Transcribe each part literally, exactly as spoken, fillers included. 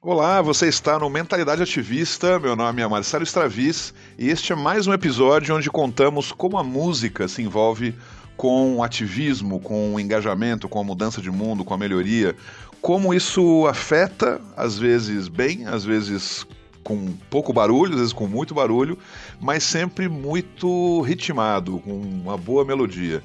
Olá, você está no Mentalidade Ativista, meu nome é Marcelo Straviz e este é mais um episódio onde contamos como a música se envolve com o ativismo, com o engajamento, com a mudança de mundo, com a melhoria, como isso afeta, às vezes bem, às vezes com pouco barulho, às vezes com muito barulho, mas sempre muito ritmado, com uma boa melodia.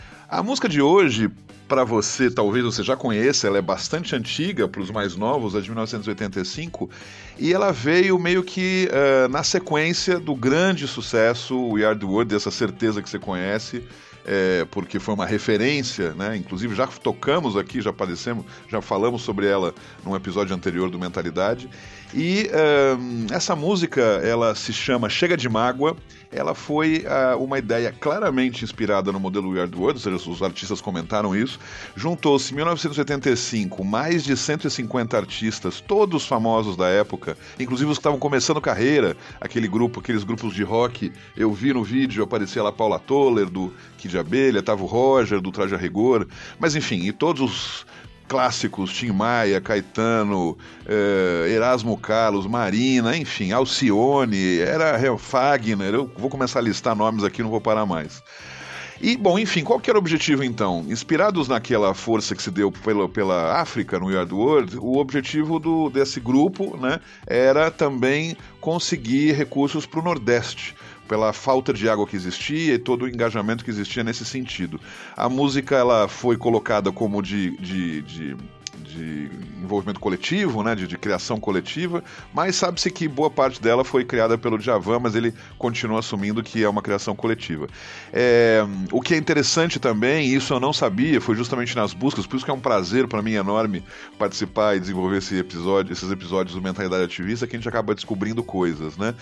A música de hoje, para você, talvez você já conheça, ela é bastante antiga, para os mais novos, é de mil novecentos e oitenta e cinco, e ela veio meio que uh, na sequência do grande sucesso We Are The World, dessa certeza que você conhece, é, porque foi uma referência, né? Inclusive já tocamos aqui, já aparecemos, já falamos sobre ela num episódio anterior do Mentalidade. E um, essa música, ela se chama Chega de Mágoa. Ela foi uh, uma ideia claramente inspirada no modelo We Are The World, ou seja, os artistas comentaram isso. Juntou-se em mil novecentos e oitenta e cinco mais de cento e cinquenta artistas, todos famosos da época, inclusive os que estavam começando carreira, aquele grupo, aqueles grupos de rock. Eu vi no vídeo, aparecia lá Paula Toller, do Kid de Abelha, tava o Roger, do Traje a Rigor, mas enfim, e todos os clássicos, Tim Maia, Caetano, eh, Erasmo Carlos, Marina, enfim, Alcione, era Fagner, eu vou começar a listar nomes aqui, não vou parar mais. E, bom, enfim, qual que era o objetivo, então? Inspirados naquela força que se deu pela, pela África, no We Are The World, o objetivo do, desse grupo, né, era também conseguir recursos para o Nordeste, pela falta de água que existia e todo o engajamento que existia nesse sentido. A música, ela foi colocada como de... de, de de envolvimento coletivo, né, de, de criação coletiva, mas sabe-se que boa parte dela foi criada pelo Djavan, mas ele continua assumindo que é uma criação coletiva. É, o que é interessante também, e isso eu não sabia, foi justamente nas buscas, por isso que é um prazer para mim enorme participar e desenvolver esse episódio, esses episódios do Mentalidade Ativista, que a gente acaba descobrindo coisas, né?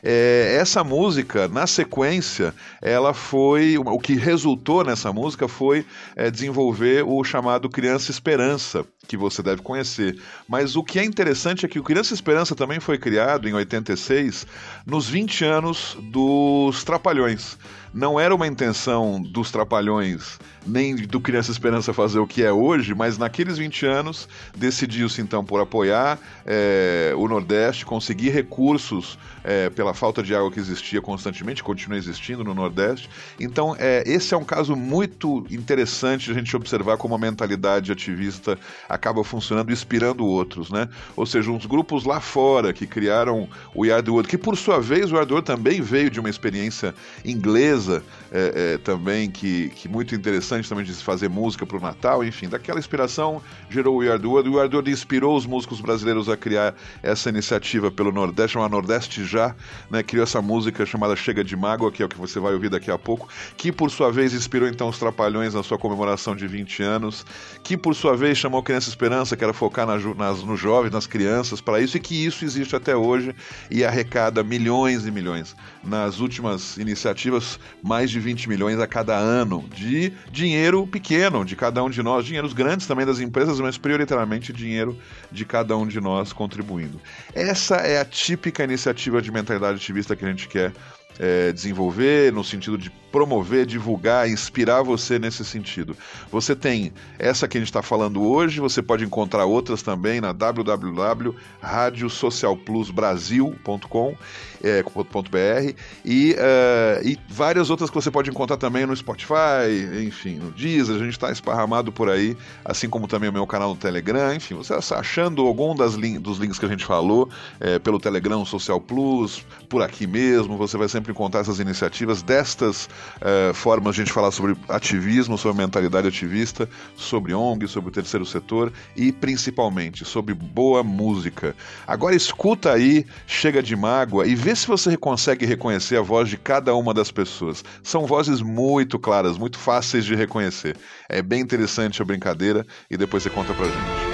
É, essa música, na sequência, ela foi, o que resultou nessa música foi é, desenvolver o chamado Criança Esperança, que você deve conhecer. Mas o que é interessante é que o Criança Esperança também foi criado em oitenta e seis, nos vinte anos dos Trapalhões. Não era uma intenção dos Trapalhões, nem do Criança Esperança fazer o que é hoje, mas naqueles vinte anos decidiu-se então por apoiar é, o Nordeste, conseguir recursos é, pela falta de água que existia constantemente, continua existindo no Nordeste. Então é, esse é um caso muito interessante de a gente observar como a mentalidade ativista acaba funcionando, inspirando outros, né? Ou seja, uns grupos lá fora que criaram o We Are The World, que por sua vez o We Are The World também veio de uma experiência inglesa, É, é, também, que, que muito interessante também de se fazer música para o Natal, enfim, daquela inspiração gerou o We Are The World. O We Are The World inspirou os músicos brasileiros a criar essa iniciativa pelo Nordeste, chamada Nordeste Já, né, criou essa música chamada Chega de Mágoa, que é o que você vai ouvir daqui a pouco, que por sua vez inspirou então os Trapalhões na sua comemoração de vinte anos, que por sua vez chamou Criança Esperança, que era focar na, nas, nos jovens, nas crianças, para isso, e que isso existe até hoje e arrecada milhões e milhões. Nas últimas iniciativas, mais de vinte milhões a cada ano de dinheiro pequeno de cada um de nós, dinheiros grandes também das empresas, mas prioritariamente dinheiro de cada um de nós contribuindo. Essa é a típica iniciativa de mentalidade ativista que a gente quer É, desenvolver, no sentido de promover, divulgar, inspirar você nesse sentido. Você tem essa que a gente está falando hoje, você pode encontrar outras também na w w w ponto radio social plus brasil ponto com ponto b r e, uh, e várias outras que você pode encontrar também no Spotify, enfim, no Deezer, a gente está esparramado por aí, assim como também o meu canal no Telegram, enfim, você achando algum das lin- dos links que a gente falou, é, pelo Telegram Social Plus, por aqui mesmo, você vai sempre encontrar essas iniciativas destas uh, formas de a gente falar sobre ativismo, sobre mentalidade ativista, sobre O N G, sobre o terceiro setor e principalmente sobre boa música. Agora escuta aí Chega de Mágoa e vê se você consegue reconhecer a voz de cada uma das pessoas. São vozes muito claras, muito fáceis de reconhecer. É bem interessante a brincadeira e depois você conta pra gente.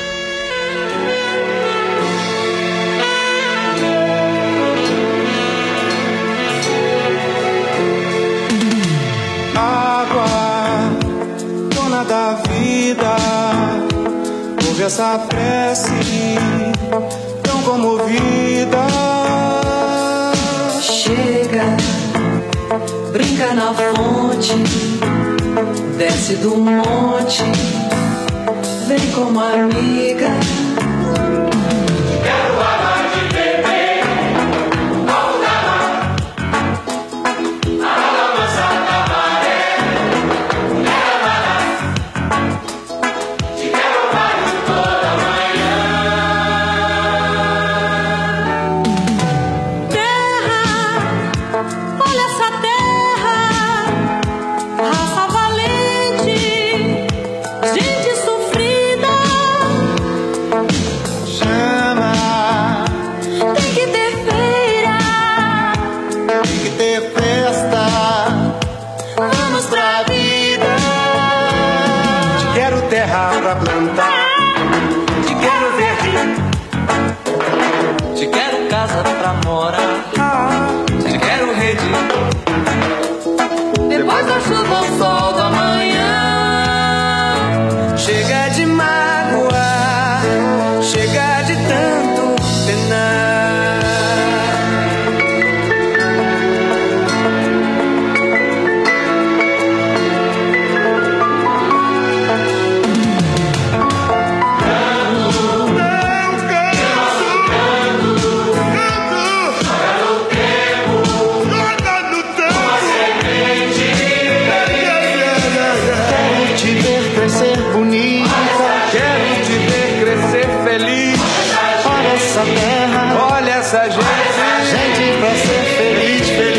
Da vida, ouve essa prece tão comovida. Chega, brinca na fonte, desce do monte, vem como amiga. casa pra morar. Te quero rede. Depois da chuva ao sol da manhã. Chega de mágoa, chega de tanto penar. Olha essa gente, gente pra ser feliz, feliz.